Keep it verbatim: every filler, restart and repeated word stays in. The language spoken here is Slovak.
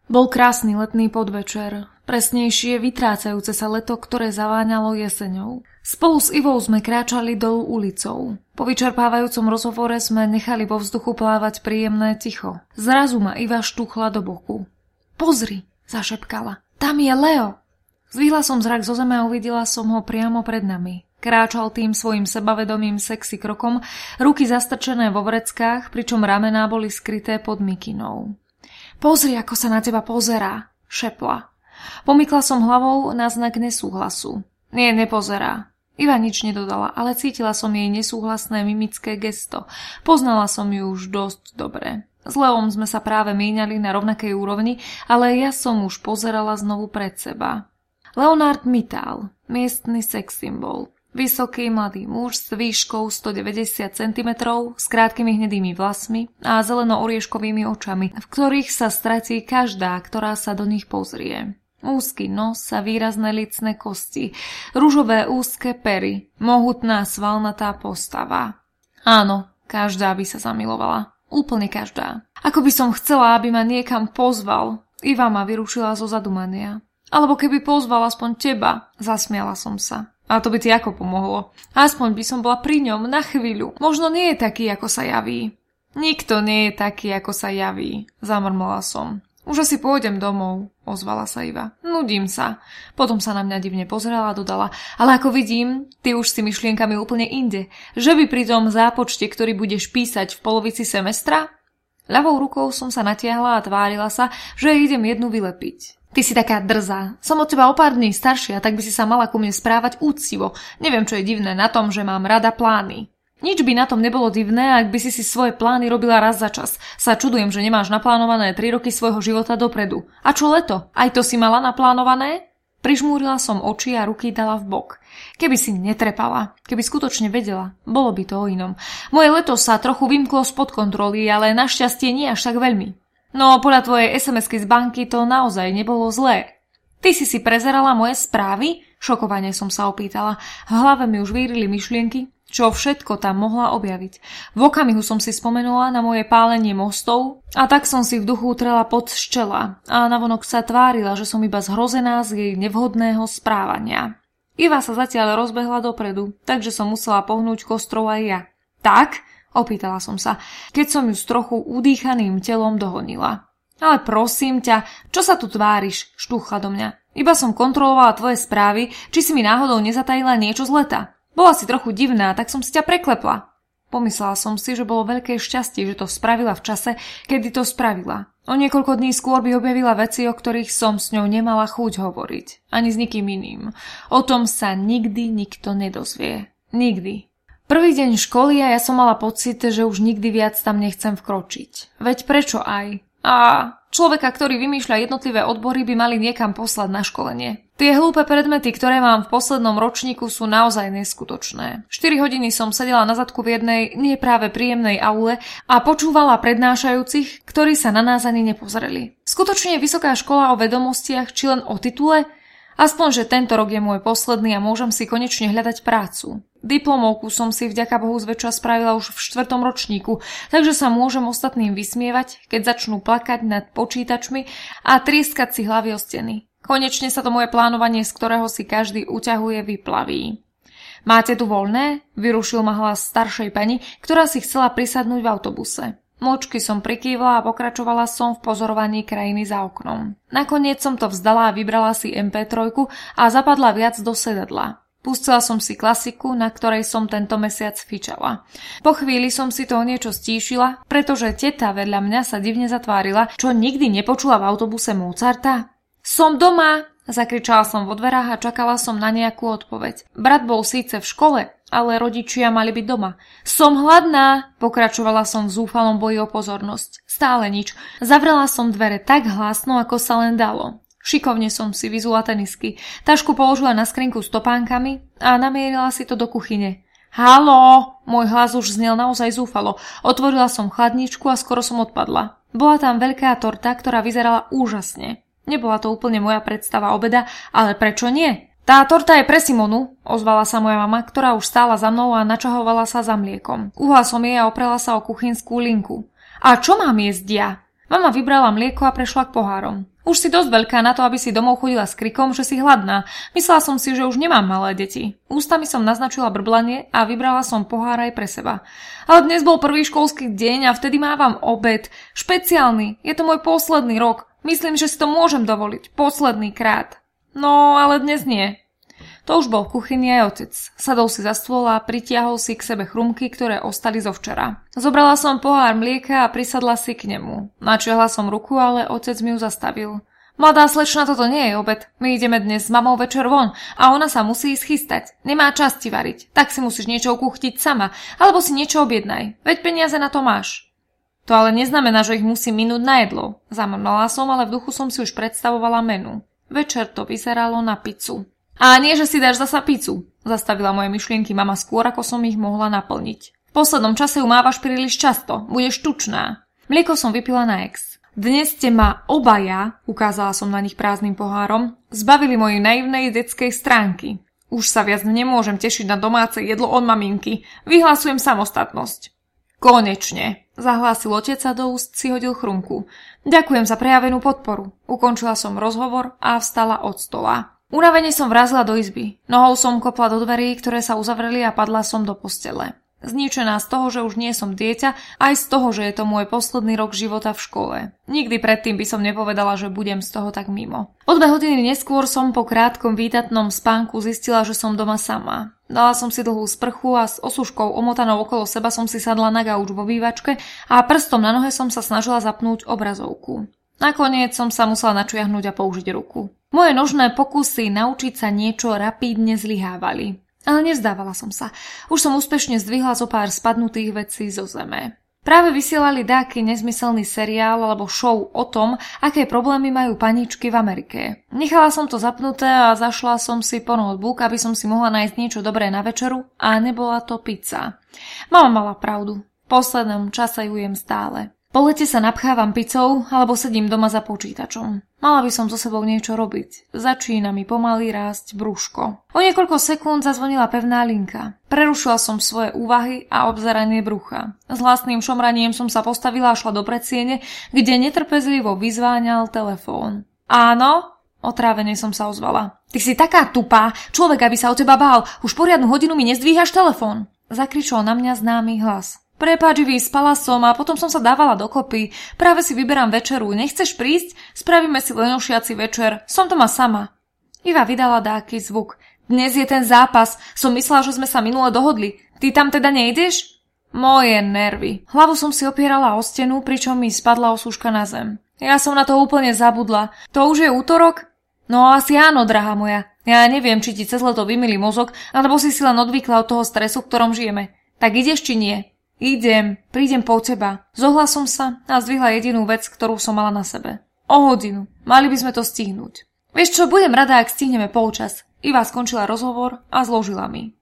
Bol krásny letný podvečer, presnejšie vytrácajúce sa leto, ktoré zaváňalo jeseňou. Spolu s Ivou sme kráčali dolu ulicou. Po vyčerpávajúcom rozhovore sme nechali vo vzduchu plávať príjemné ticho. Zrazu ma Iva štuchla do boku. Pozri, zašepkala. Tam je Leo. Zvihla som zrak zo zeme a uvidela som ho priamo pred nami. Kráčal tým svojim sebavedomým sexy krokom, ruky zastrčené vo vreckách, pričom ramená boli skryté pod mikinou. Pozri, ako sa na teba pozerá, šepla. Pomykla som hlavou na znak nesúhlasu. Nie, nepozerá. Iva nič nedodala, ale cítila som jej nesúhlasné mimické gesto. Poznala som ju už dosť dobre. S Leom sme sa práve míňali na rovnakej úrovni, ale ja som už pozerala znovu pred seba. Leonard Mittal, miestny sex symbol. Vysoký mladý muž s výškou stodeväťdesiat centimetrov, s krátkými hnedými vlasmi a zeleno-orieškovými očami, v ktorých sa stratí každá, ktorá sa do nich pozrie. Úzky nos a výrazné lícne kosti, ružové úzke pery, mohutná svalnatá postava. Áno, každá by sa zamilovala. Úplne každá. Ako by som chcela, aby ma niekam pozval. Iva ma vyrušila zo zadumania. Alebo keby pozval aspoň teba, zasmiala som sa. A to by ti ako pomohlo? Aspoň by som bola pri ňom na chvíľu. Možno nie je taký, ako sa javí. Nikto nie je taký, ako sa javí, zamrmlala som. Už asi pôjdem domov, ozvala sa Iva. Nudím sa. Potom sa na mňa divne pozerala a dodala. Ale ako vidím, ty už si myšlienkami úplne inde. Že by pri tom zápočte, ktorý budeš písať v polovici semestra? Ľavou rukou som sa natiahla a tvárila sa, že idem jednu vylepiť. Ty si taká drzá. Som od teba o pár dní staršia, tak by si sa mala ku mne správať úctivo. Neviem, čo je divné na tom, že mám rada plány. Nič by na tom nebolo divné, ak by si si svoje plány robila raz za čas. Sa čudujem, že nemáš naplánované tri roky svojho života dopredu. A čo leto? Aj to si mala naplánované? Prižmúrila som oči a ruky dala v bok. Keby si netrepala, keby skutočne vedela, bolo by to o inom. Moje leto sa trochu vymklo spod kontroly, ale našťastie nie až tak veľmi. No, podľa tvojej es em esky z banky to naozaj nebolo zlé. Ty si si prezerala moje správy? Šokovane som sa opýtala. V hlave mi už vírili myšlienky, čo všetko tam mohla objaviť. V okamihu som si spomenula na moje pálenie mostov a tak som si v duchu trela pod z čela a navonok sa tvárila, že som iba zhrozená z jej nevhodného správania. Iva sa zatiaľ rozbehla dopredu, takže som musela pohnúť kostrou aj ja. Tak? Opýtala som sa, keď som ju s trochu udýchaným telom dohonila. Ale prosím ťa, čo sa tu tváriš, štúchla do mňa. Iba som kontrolovala tvoje správy, či si mi náhodou nezatajila niečo z leta. Bola si trochu divná, tak som si ťa preklepla. Pomyslela som si, že bolo veľké šťastie, že to spravila v čase, kedy to spravila. O niekoľko dní skôr by objavila veci, o ktorých som s ňou nemala chuť hovoriť. Ani s nikým iným. O tom sa nikdy nikto nedozvie. Nikdy. Prvý deň školy a ja som mala pocit, že už nikdy viac tam nechcem vkročiť. Veď prečo aj? A človeka, ktorý vymýšľa jednotlivé odbory, by mali niekam poslať na školenie. Tie hlúpe predmety, ktoré mám v poslednom ročníku, sú naozaj neskutočné. štyri hodiny som sedela na zadku v jednej, nie práve príjemnej aule a počúvala prednášajúcich, ktorí sa na nás ani nepozreli. Skutočne vysoká škola o vedomostiach, či len o titule? Aspoň, že tento rok je môj posledný a môžem si konečne hľadať prácu. Diplomovku som si vďaka Bohu zväčša spravila už v štvrtom ročníku, takže sa môžem ostatným vysmievať, keď začnú plakať nad počítačmi a trieskať si hlavy o steny. Konečne sa to moje plánovanie, z ktorého si každý uťahuje, vyplaví. Máte tu voľné? Vyrušil ma hlas staršej pani, ktorá si chcela prisadnúť v autobuse. Mlčky som prikývla a pokračovala som v pozorovaní krajiny za oknom. Nakoniec som to vzdala a vybrala si em pé tri a zapadla viac do sedadla. Pustila som si klasiku, na ktorej som tento mesiac fičala. Po chvíli som si to o niečo stíšila, pretože teta vedľa mňa sa divne zatvárila, čo nikdy nepočula v autobuse Mozarta. Som doma! Zakričala som vo dverách a čakala som na nejakú odpoveď. Brat bol síce v škole, ale rodičia mali byť doma. Som hladná! Pokračovala som v zúfalom boji o pozornosť. Stále nič. Zavrela som dvere tak hlasno, ako sa len dalo. Šikovne som si vyzula tenisky. Tašku položila na skrinku s topánkami a namierila si to do kuchyne. Haló! Môj hlas už znel naozaj zúfalo. Otvorila som chladničku a skoro som odpadla. Bola tam veľká torta, ktorá vyzerala úžasne. Nebola to úplne moja predstava obeda, ale prečo nie? Tá torta je pre Simonu, ozvala sa moja mama, ktorá už stála za mnou a načahovala sa za mliekom. Uhla som jej a oprela sa o kuchynskú linku. A čo mám jesť ja? Mama vybrala mlieko a prešla k pohárom. Už si dosť veľká na to, aby si domov chodila s krikom, že si hladná. Myslela som si, že už nemám malé deti. Ústami som naznačila brblanie a vybrala som pohár aj pre seba. Ale dnes bol prvý školský deň a vtedy mávam obed. Špeciálny. Je to môj posledný rok. Myslím, že si to môžem dovoliť. Posledný krát. No, ale dnes nie. To už bol v kuchyni aj otec. Sadol si za stôl a pritiahol si k sebe chrumky, ktoré ostali zo včera. Zobrala som pohár mlieka a prisadla si k nemu. Načiahla som ruku, ale otec mi ju zastavil. Mladá slečna, toto nie je obed. My ideme dnes s mamou večer von a ona sa musí schystať. Nemá čas ti variť. Tak si musíš niečo ukuchtiť sama, alebo si niečo objednaj. Veď peniaze na to máš. To ale neznamená, že ich musím minúť na jedlo. Zamrmlala som, ale v duchu som si už predstavovala menu. Večer to vyzeralo na pizzu. A nie, že si dáš zasa pizzu, zastavila moje myšlienky mama skôr, ako som ich mohla naplniť. V poslednom čase ju mávaš príliš často, budeš tučná. Mlieko som vypila na ex. Dnes ste ma obaja, ukázala som na nich prázdnym pohárom, zbavili mojej naivnej detskej stránky. Už sa viac nemôžem tešiť na domáce jedlo od maminky. Vyhlasujem samostatnosť. Konečne, zahlásil otec a do úst si hodil chrumku. Ďakujem za prejavenú podporu. Ukončila som rozhovor a vstala od stola. Unavene som vrazila do izby. Nohou som kopla do dverí, ktoré sa uzavreli a padla som do postele. Zničená z toho, že už nie som dieťa, aj z toho, že je to môj posledný rok života v škole. Nikdy predtým by som nepovedala, že budem z toho tak mimo. O dve hodiny neskôr som po krátkom výdatnom spánku zistila, že som doma sama. Dala som si dlhú sprchu a s osuškou omotanou okolo seba som si sadla na gauč v obývačke a prstom na nohe som sa snažila zapnúť obrazovku. Nakoniec som sa musela načiahnuť a použiť ruku. Moje nožné pokusy naučiť sa niečo rapídne zlyhávali. Ale nevzdávala som sa. Už som úspešne zdvihla zo pár spadnutých vecí zo zeme. Práve vysielali dáky nezmyselný seriál alebo show o tom, aké problémy majú paničky v Amerike. Nechala som to zapnuté a zašla som si po notebook, aby som si mohla nájsť niečo dobré na večeru a nebola to pizza. Mama mala pravdu. V poslednom čase ju jem stále. Po lete sa napchávam pizzou alebo sedím doma za počítačom. Mala by som so sebou niečo robiť. Začína mi pomaly rásť brúško. O niekoľko sekúnd zazvonila pevná linka. Prerušila som svoje úvahy a obzeranie brucha. S hlasným šomraním som sa postavila a šla do predsiene, kde netrpezlivo vyzváňal telefón. Áno? Otrávene som sa ozvala. Ty si taká tupá, človek aby sa o teba bál. Už poriadnu hodinu mi nezdvíhaš telefón. Zakričal na mňa známy hlas. Prepáč, vyspala som a potom som sa dávala dokopy. Práve si vyberám večeru. Nechceš prísť? Spravíme si lenošiaci večer. Som doma sama. Iva vydala dáky zvuk. Dnes je ten zápas. Som myslela, že sme sa minule dohodli. Ty tam teda nejdeš? Moje nervy. Hlavu som si opierala o stenu, pričom mi spadla osúška na zem. Ja som na to úplne zabudla. To už je útorok? No asi áno, drahá moja. Ja neviem, či ti cez leto vymýli mozog, alebo si si len odvykla od toho stresu, v ktorom žijeme. Tak ideš či nie? Idem, prídem po teba. Zohla som sa a zdvihla jedinú vec, ktorú som mala na sebe. O hodinu. Mali by sme to stihnúť. Vieš čo, budem rada, ak stihneme polčas. Iva skončila rozhovor a zložila mi.